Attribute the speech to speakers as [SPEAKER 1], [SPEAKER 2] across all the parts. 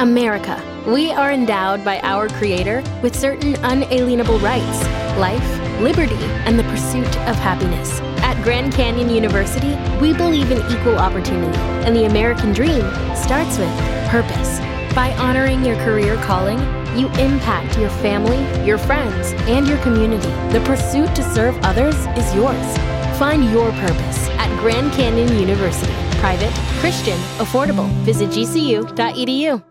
[SPEAKER 1] America. We are endowed by our Creator with certain unalienable rights: life, liberty, and the pursuit of happiness. At Grand Canyon University, we believe in equal opportunity, and the American dream starts with purpose. By honoring your career calling, you impact your family, your friends, and your community. The pursuit to serve others is yours. Find your purpose at Grand Canyon University. Private, Christian, affordable. Visit gcu.edu.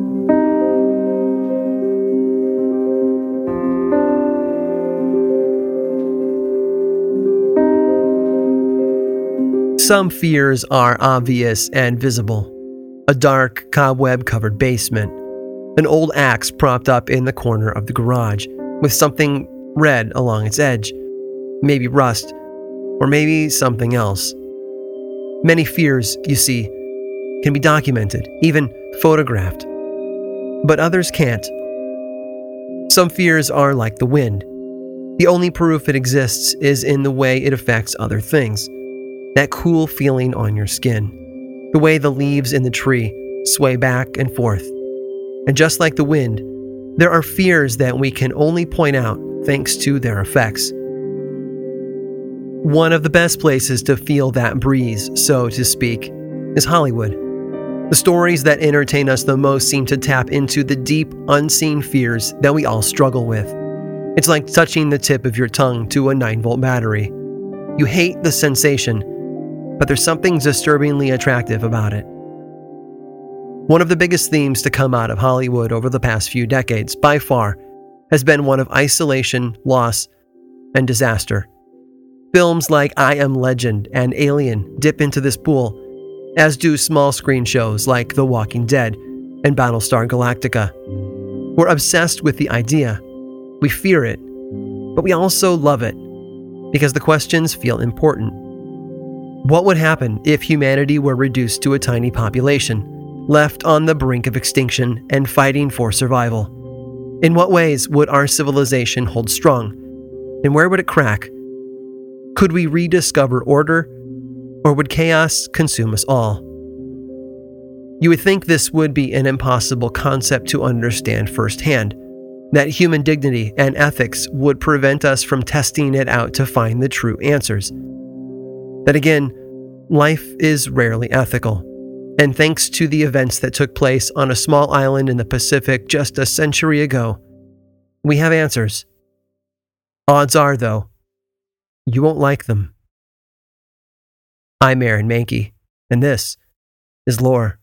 [SPEAKER 2] Some fears are obvious and visible. A dark, cobweb-covered basement. An old axe propped up in the corner of the garage, with something red along its edge. Maybe rust, or maybe something else. Many fears, you see, can be documented, even photographed. But others can't. Some fears are like the wind. The only proof it exists is in the way it affects other things. That cool feeling on your skin. The way the leaves in the tree sway back and forth. And just like the wind, there are fears that we can only point out thanks to their effects. One of the best places to feel that breeze, so to speak, is Hollywood. The stories that entertain us the most seem to tap into the deep, unseen fears that we all struggle with. It's like touching the tip of your tongue to a 9-volt battery. You hate the sensation, but there's something disturbingly attractive about it. One of the biggest themes to come out of Hollywood over the past few decades, by far, has been one of isolation, loss, and disaster. Films like I Am Legend and Alien dip into this pool, as do small screen shows like The Walking Dead and Battlestar Galactica. We're obsessed with the idea. We fear it, but we also love it, because the questions feel important. What would happen if humanity were reduced to a tiny population, left on the brink of extinction and fighting for survival? In what ways would our civilization hold strong? And where would it crack? Could we rediscover order, or would chaos consume us all? You would think this would be an impossible concept to understand firsthand, that human dignity and ethics would prevent us from testing it out to find the true answers. Then again, life is rarely ethical, and thanks to the events that took place on a small island in the Pacific just a century ago, we have answers. Odds are, though, you won't like them. I'm Aaron Mahnke, and this is Lore.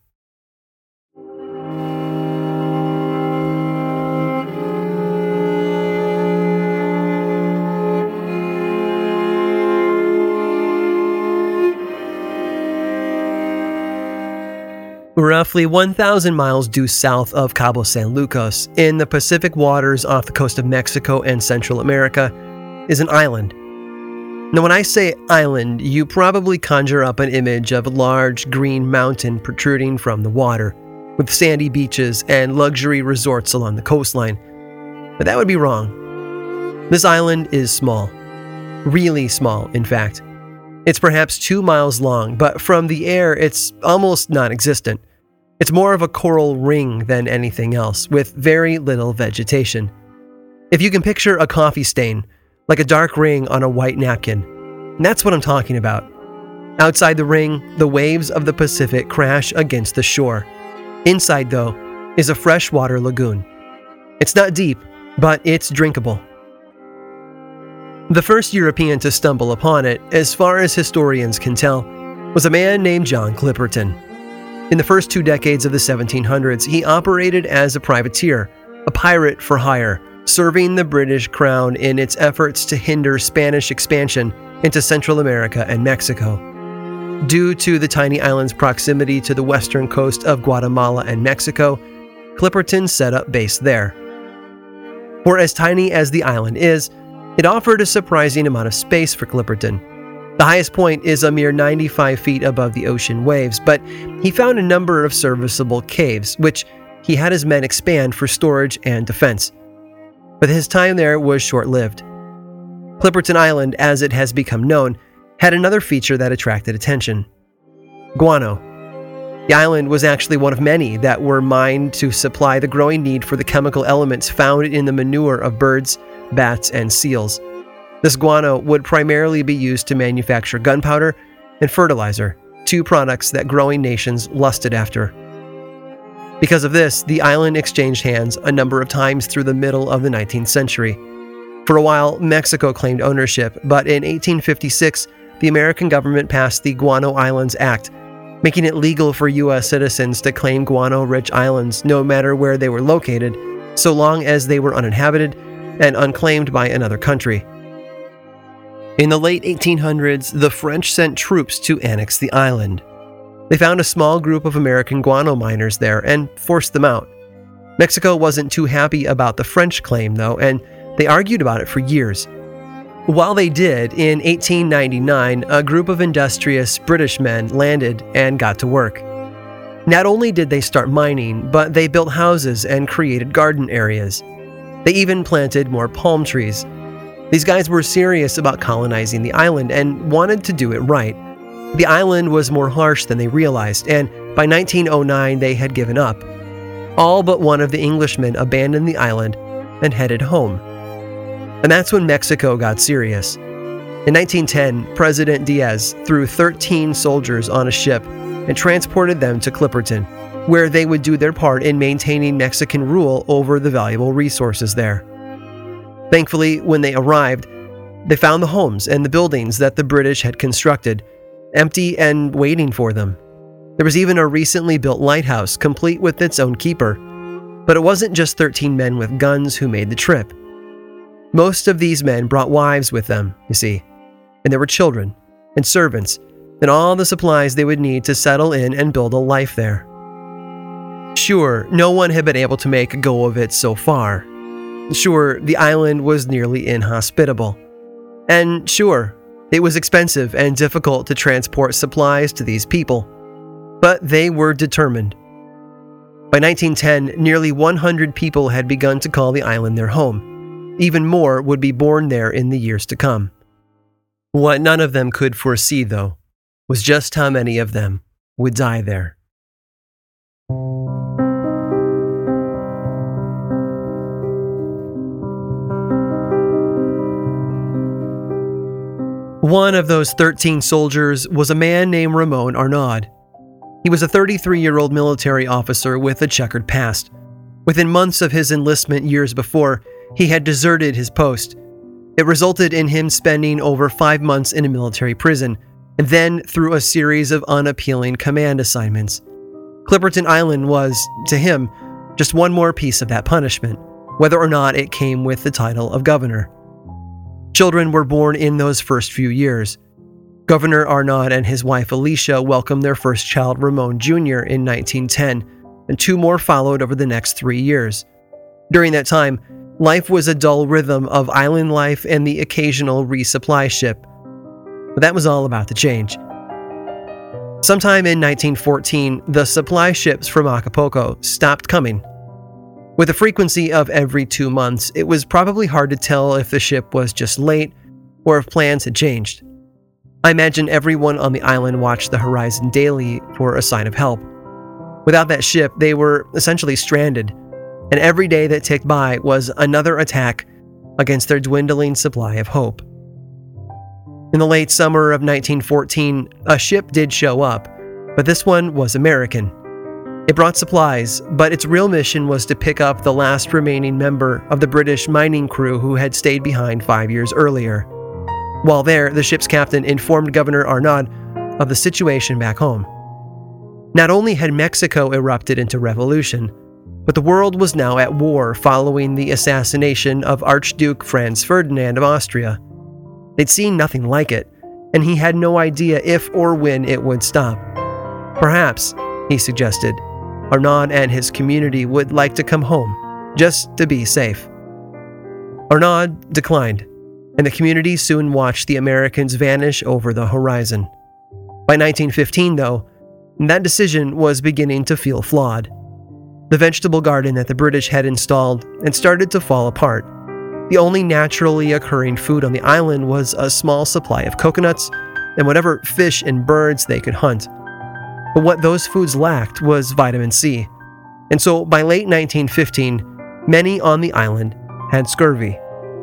[SPEAKER 2] Roughly 1,000 miles due south of Cabo San Lucas, in the Pacific waters off the coast of Mexico and Central America, is an island. Now, when I say island, you probably conjure up an image of a large green mountain protruding from the water, with sandy beaches and luxury resorts along the coastline. But that would be wrong. This island is small. Really small, in fact. It's perhaps 2 miles long, but from the air, it's almost non-existent. It's more of a coral ring than anything else, with very little vegetation. If you can picture a coffee stain, like a dark ring on a white napkin, that's what I'm talking about. Outside the ring, the waves of the Pacific crash against the shore. Inside, though, is a freshwater lagoon. It's not deep, but it's drinkable. The first European to stumble upon it, as far as historians can tell, was a man named John Clipperton. In the first 2 decades of the 1700s, he operated as a privateer, a pirate for hire, serving the British crown in its efforts to hinder Spanish expansion into Central America and Mexico. Due to the tiny island's proximity to the western coast of Guatemala and Mexico, Clipperton set up base there. For as tiny as the island is, it offered a surprising amount of space for Clipperton. The highest point is a mere 95 feet above the ocean waves, but he found a number of serviceable caves, which he had his men expand for storage and defense. But his time there was short-lived. Clipperton Island, as it has become known, had another feature that attracted attention: guano. The island was actually one of many that were mined to supply the growing need for the chemical elements found in the manure of birds, bats, and seals. This guano would primarily be used to manufacture gunpowder and fertilizer, two products that growing nations lusted after. Because of this, the island exchanged hands a number of times through the middle of the 19th century. For a while, Mexico claimed ownership, but in 1856, the American government passed the Guano Islands Act, making it legal for U.S. citizens to claim guano-rich islands no matter where they were located, so long as they were uninhabited and unclaimed by another country. In the late 1800s, the French sent troops to annex the island. They found a small group of American guano miners there and forced them out. Mexico wasn't too happy about the French claim, though, and they argued about it for years. While they did, in 1899, a group of industrious British men landed and got to work. Not only did they start mining, but they built houses and created garden areas. They even planted more palm trees. These guys were serious about colonizing the island and wanted to do it right. The island was more harsh than they realized, and by 1909 they had given up. All but one of the Englishmen abandoned the island and headed home. And that's when Mexico got serious. In 1910, President Diaz threw 13 soldiers on a ship and transported them to Clipperton, where they would do their part in maintaining Mexican rule over the valuable resources there. Thankfully, when they arrived, they found the homes and the buildings that the British had constructed, empty and waiting for them. There was even a recently built lighthouse, complete with its own keeper. But it wasn't just 13 men with guns who made the trip. Most of these men brought wives with them, you see, and there were children and servants and all the supplies they would need to settle in and build a life there. Sure, no one had been able to make a go of it so far. Sure, the island was nearly inhospitable. And sure, it was expensive and difficult to transport supplies to these people. But they were determined. By 1910, nearly 100 people had begun to call the island their home. Even more would be born there in the years to come. What none of them could foresee, though, was just how many of them would die there. One of those 13 soldiers was a man named Ramon Arnaud. He was a 33-year-old military officer with a checkered past. Within months of his enlistment years before, he had deserted his post. It resulted in him spending over 5 months in a military prison, and then through a series of unappealing command assignments. Clipperton Island was, to him, just one more piece of that punishment, whether or not it came with the title of governor. Children were born in those first few years. Governor Arnaud and his wife Alicia welcomed their first child, Ramon Jr., in 1910, and 2 more followed over the next 3 years. During that time, life was a dull rhythm of island life and the occasional resupply ship. But that was all about to change. Sometime in 1914, the supply ships from Acapulco stopped coming. With a frequency of every 2 months, it was probably hard to tell if the ship was just late or if plans had changed. I imagine everyone on the island watched the horizon daily for a sign of help. Without that ship, they were essentially stranded, and every day that ticked by was another attack against their dwindling supply of hope. In the late summer of 1914, a ship did show up, but this one was American. It brought supplies, but its real mission was to pick up the last remaining member of the British mining crew who had stayed behind 5 years earlier. While there, the ship's captain informed Governor Arnaud of the situation back home. Not only had Mexico erupted into revolution, but the world was now at war following the assassination of Archduke Franz Ferdinand of Austria. They'd seen nothing like it, and he had no idea if or when it would stop. Perhaps, he suggested, Arnaud and his community would like to come home, just to be safe. Arnaud declined, and the community soon watched the Americans vanish over the horizon. By 1915, though, that decision was beginning to feel flawed. The vegetable garden that the British had installed had started to fall apart. The only naturally occurring food on the island was a small supply of coconuts and whatever fish and birds they could hunt. But what those foods lacked was vitamin C. And so by late 1915, many on the island had scurvy.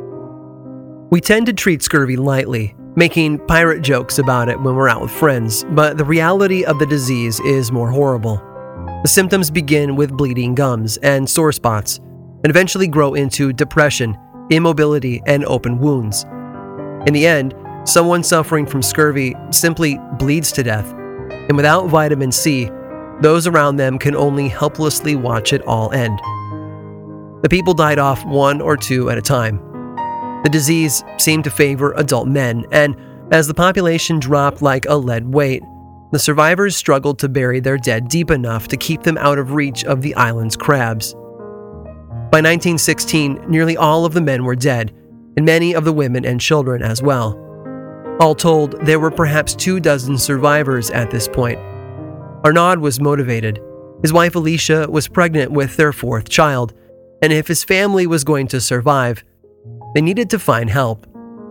[SPEAKER 2] We tend to treat scurvy lightly, making pirate jokes about it when we're out with friends, but the reality of the disease is more horrible. The symptoms begin with bleeding gums and sore spots, and eventually grow into depression, immobility, and open wounds. In the end, someone suffering from scurvy simply bleeds to death, and without vitamin C, those around them can only helplessly watch it all end. The people died off one or two at a time. The disease seemed to favor adult men, and as the population dropped like a lead weight, the survivors struggled to bury their dead deep enough to keep them out of reach of the island's crabs. By 1916, nearly all of the men were dead, and many of the women and children as well. All told, there were perhaps 24 survivors at this point. Arnaud was motivated. His wife Alicia was pregnant with their 4th child, and if his family was going to survive, they needed to find help.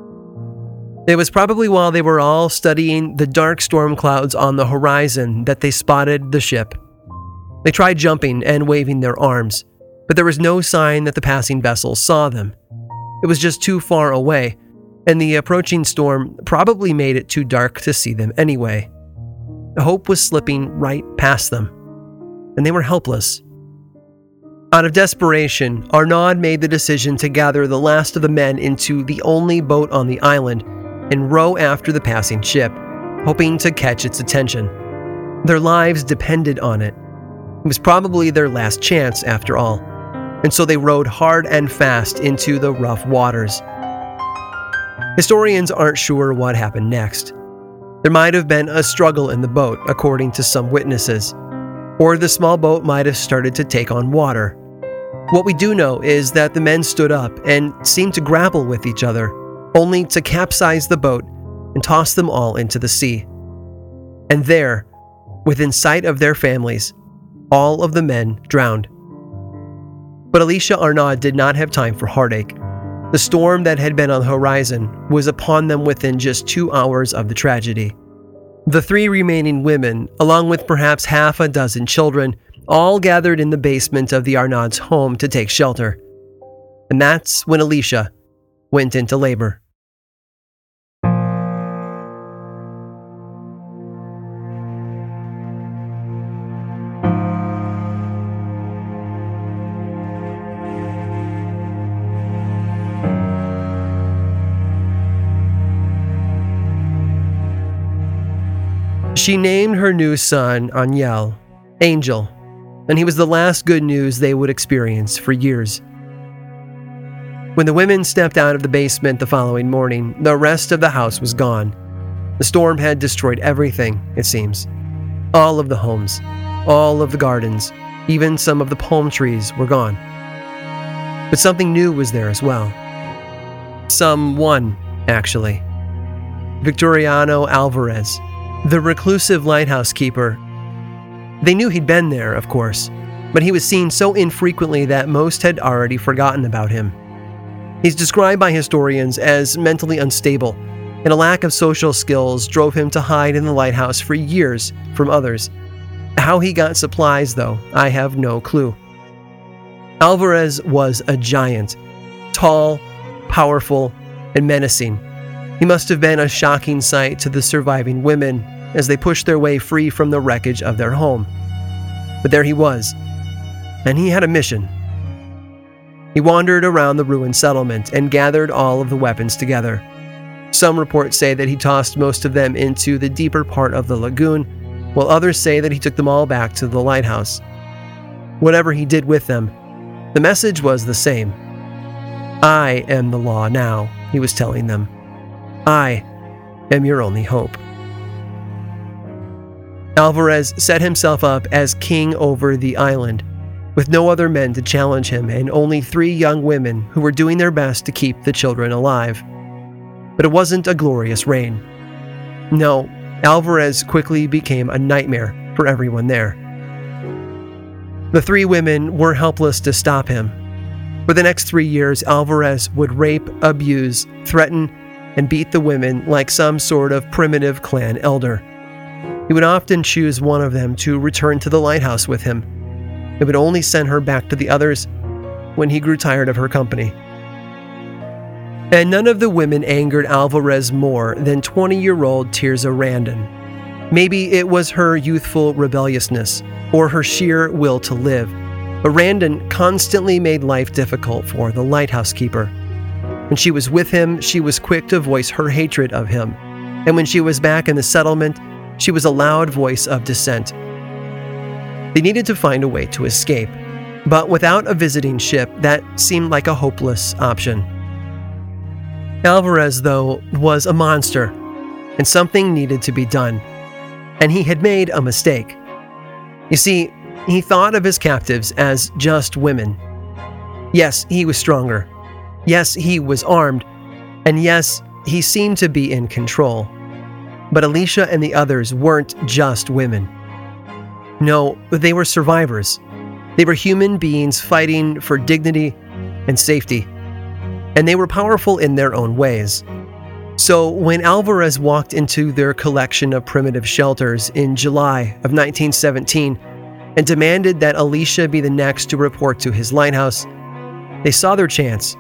[SPEAKER 2] It was probably while they were all studying the dark storm clouds on the horizon that they spotted the ship. They tried jumping and waving their arms, but there was no sign that the passing vessel saw them. It was just too far away, and the approaching storm probably made it too dark to see them anyway. Hope was slipping right past them, and they were helpless. Out of desperation, Arnaud made the decision to gather the last of the men into the only boat on the island and row after the passing ship, hoping to catch its attention. Their lives depended on it. It was probably their last chance, after all, and so they rowed hard and fast into the rough waters. Historians aren't sure what happened next. There might have been a struggle in the boat, according to some witnesses, or the small boat might have started to take on water. What we do know is that the men stood up and seemed to grapple with each other, only to capsize the boat and toss them all into the sea. And there, within sight of their families, all of the men drowned. But Alicia Arnaud did not have time for heartache. The storm that had been on the horizon was upon them within just 2 hours of the tragedy. The 3 remaining women, along with perhaps half a dozen children, all gathered in the basement of the Arnaud's home to take shelter. And that's when Alicia went into labor. She named her new son Aniel, Angel, and he was the last good news they would experience for years. When the women stepped out of the basement the following morning, the rest of the house was gone. The storm had destroyed everything, it seems. All of the homes, all of the gardens, even some of the palm trees were gone. But something new was there as well. Someone, actually. Victoriano Alvarez, the reclusive lighthouse keeper. They knew he'd been there, of course, but he was seen so infrequently that most had already forgotten about him. He's described by historians as mentally unstable, and a lack of social skills drove him to hide in the lighthouse for years from others. How he got supplies, though, I have no clue. Alvarez was a giant, tall, powerful, and menacing. He must have been a shocking sight to the surviving women as they pushed their way free from the wreckage of their home. But there he was, and he had a mission. He wandered around the ruined settlement and gathered all of the weapons together. Some reports say that he tossed most of them into the deeper part of the lagoon, while others say that he took them all back to the lighthouse. Whatever he did with them, the message was the same. I am the law now, he was telling them. I am your only hope. Alvarez set himself up as king over the island, with no other men to challenge him and only 3 young women who were doing their best to keep the children alive. But it wasn't a glorious reign. No, Alvarez quickly became a nightmare for everyone there. The 3 women were helpless to stop him. For the next 3 years, Alvarez would rape, abuse, threaten, and beat the women like some sort of primitive clan elder. He would often choose one of them to return to the lighthouse with him. He would only send her back to the others when he grew tired of her company. And none of the women angered Alvarez more than 20-year-old Tirza Randon. Maybe it was her youthful rebelliousness or her sheer will to live, but Randon constantly made life difficult for the lighthouse keeper. When she was with him, she was quick to voice her hatred of him, and when she was back in the settlement, she was a loud voice of dissent. They needed to find a way to escape, but without a visiting ship, that seemed like a hopeless option. Alvarez, though, was a monster, and something needed to be done. And he had made a mistake. You see, he thought of his captives as just women. Yes, he was stronger. Yes, he was armed. And yes, he seemed to be in control. But Alicia and the others weren't just women. No, they were survivors. They were human beings fighting for dignity and safety. And they were powerful in their own ways. So when Alvarez walked into their collection of primitive shelters in July of 1917 and demanded that Alicia be the next to report to his lighthouse, they saw their chance.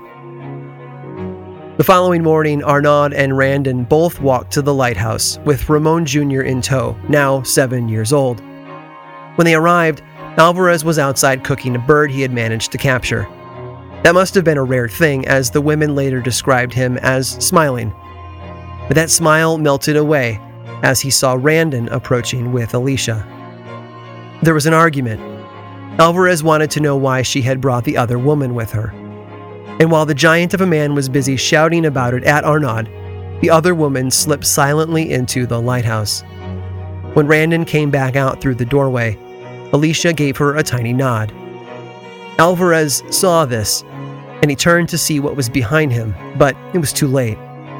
[SPEAKER 2] The following morning, Arnaud and Randon both walked to the lighthouse with Ramon Jr. in tow, now 7 years old. When they arrived, Alvarez was outside cooking a bird he had managed to capture. That must have been a rare thing, as the women later described him as smiling. But that smile melted away as he saw Randon approaching with Alicia. There was an argument. Alvarez wanted to know why she had brought the other woman with her. And while the giant of a man was busy shouting about it at Arnaud, the other woman slipped silently into the lighthouse. When Randon came back out through the doorway, Alicia gave her a tiny nod. Alvarez saw this, and he turned to see what was behind him, but it was too late.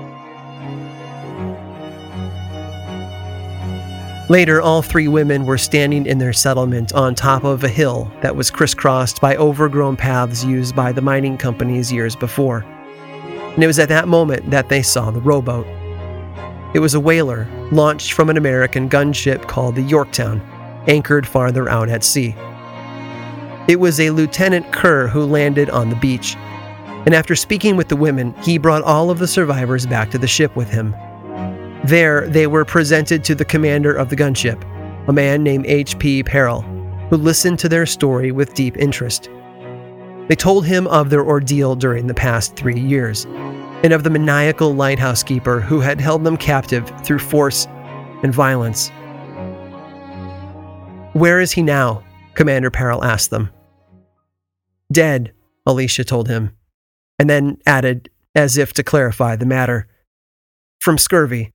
[SPEAKER 2] Later, all three women were standing in their settlement on top of a hill that was crisscrossed by overgrown paths used by the mining companies years before. And it was at that moment that they saw the rowboat. It was a whaler launched from an American gunship called the Yorktown, anchored farther out at sea. It was a Lieutenant Kerr who landed on the beach, and after speaking with the women, he brought all of the survivors back to the ship with him. There, they were presented to the commander of the gunship, a man named H.P. Perrell, who listened to their story with deep interest. They told him of their ordeal during the past 3 years, and of the maniacal lighthouse keeper who had held them captive through force and violence. "Where is he now?" Commander Perrell asked them. "Dead," Alicia told him, and then added, as if to clarify the matter, "From scurvy."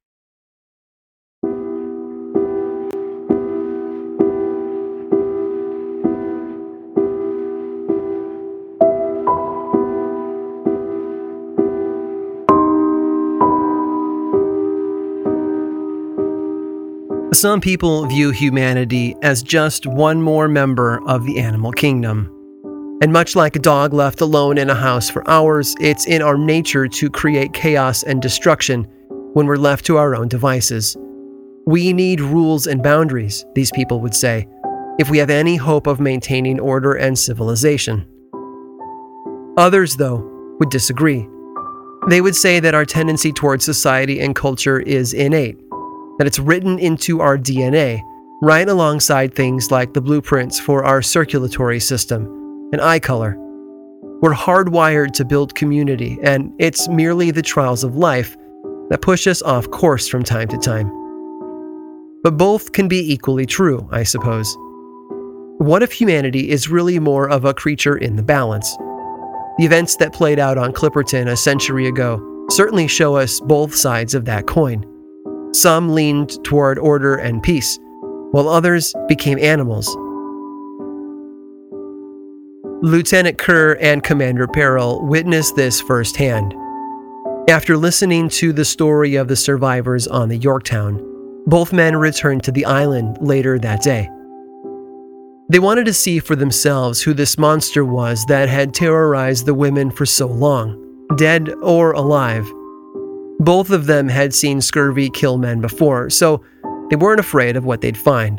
[SPEAKER 2] Some people view humanity as just one more member of the animal kingdom. And much like a dog left alone in a house for hours, it's in our nature to create chaos and destruction when we're left to our own devices. We need rules and boundaries, these people would say, if we have any hope of maintaining order and civilization. Others, though, would disagree. They would say that our tendency towards society and culture is innate, that it's written into our DNA, right alongside things like the blueprints for our circulatory system and eye color. We're hardwired to build community, and it's merely the trials of life that push us off course from time to time. But both can be equally true, I suppose. What if humanity is really more of a creature in the balance? The events that played out on Clipperton a century ago certainly show us both sides of that coin. Some leaned toward order and peace, while others became animals. Lieutenant Kerr and Commander Perrell witnessed this firsthand. After listening to the story of the survivors on the Yorktown, both men returned to the island later that day. They wanted to see for themselves who this monster was that had terrorized the women for so long, dead or alive. Both of them had seen scurvy kill men before, so they weren't afraid of what they'd find.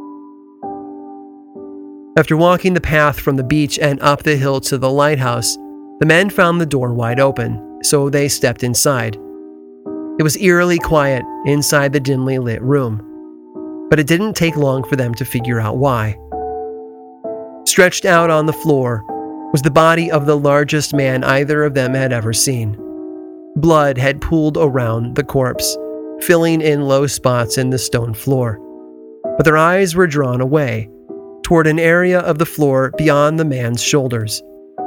[SPEAKER 2] After walking the path from the beach and up the hill to the lighthouse, the men found the door wide open, so they stepped inside. It was eerily quiet inside the dimly lit room, but it didn't take long for them to figure out why. Stretched out on the floor was the body of the largest man either of them had ever seen. Blood had pooled around the corpse, filling in low spots in the stone floor, but their eyes were drawn away toward an area of the floor beyond the man's shoulders.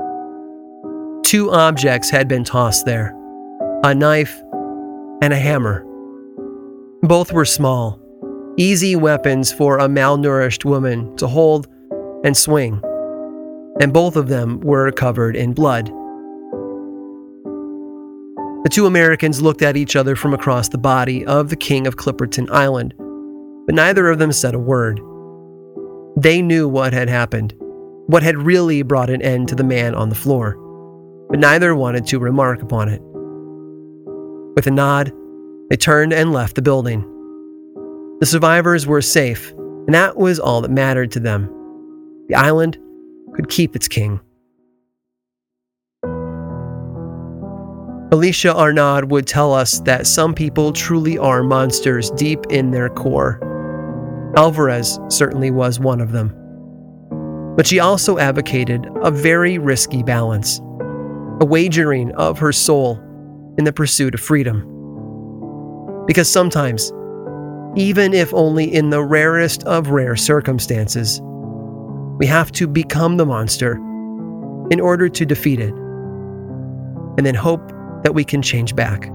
[SPEAKER 2] 2 objects had been tossed there, a knife and a hammer. Both were small, easy weapons for a malnourished woman to hold and swing, and both of them were covered in blood. The 2 Americans looked at each other from across the body of the king of Clipperton Island, but neither of them said a word. They knew what had happened, what had really brought an end to the man on the floor, but neither wanted to remark upon it. With a nod, they turned and left the building. The survivors were safe, and that was all that mattered to them. The island could keep its king. Alicia Arnaud would tell us that some people truly are monsters deep in their core. Alvarez certainly was one of them. But she also advocated a very risky balance, a wagering of her soul in the pursuit of freedom. Because sometimes, even if only in the rarest of rare circumstances, we have to become the monster in order to defeat it, and then hope that we can change back.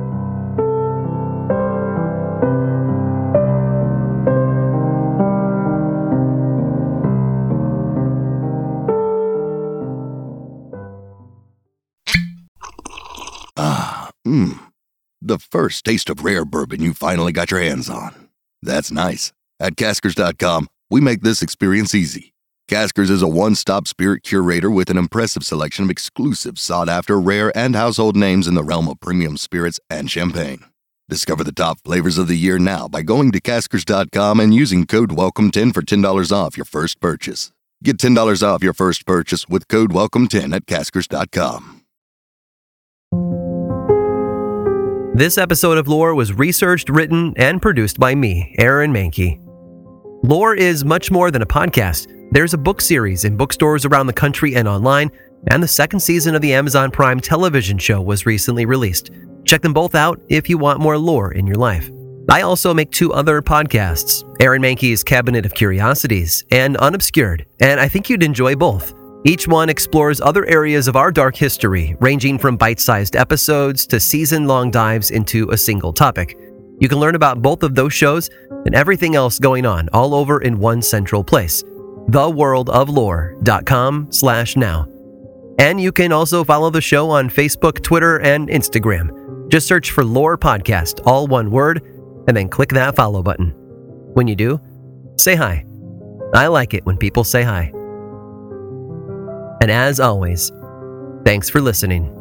[SPEAKER 3] The first taste of rare bourbon you finally got your hands on. That's nice. At Caskers.com, we make this experience easy. Caskers is a one-stop spirit curator with an impressive selection of exclusive, sought-after, rare, and household names in the realm of premium spirits and champagne. Discover the top flavors of the year now by going to Caskers.com and using code WELCOME10 for $10 off your first purchase. Get $10 off your first purchase with code WELCOME10 at Caskers.com.
[SPEAKER 2] This episode of Lore was researched, written, and produced by me, Aaron Mahnke. Lore is much more than a podcast. There's a book series in bookstores around the country and online, and the 2nd season of the Amazon Prime television show was recently released. Check them both out if you want more lore in your life. I also make 2 other podcasts, Aaron Mahnke's Cabinet of Curiosities and Unobscured, and I think you'd enjoy both. Each one explores other areas of our dark history, ranging from bite-sized episodes to season-long dives into a single topic. You can learn about both of those shows and everything else going on all over in one central place, theworldoflore.com/now. And you can also follow the show on Facebook, Twitter, and Instagram. Just search for Lore Podcast, all one word, and then click that follow button. When you do, say hi. I like it when people say hi. And as always, thanks for listening.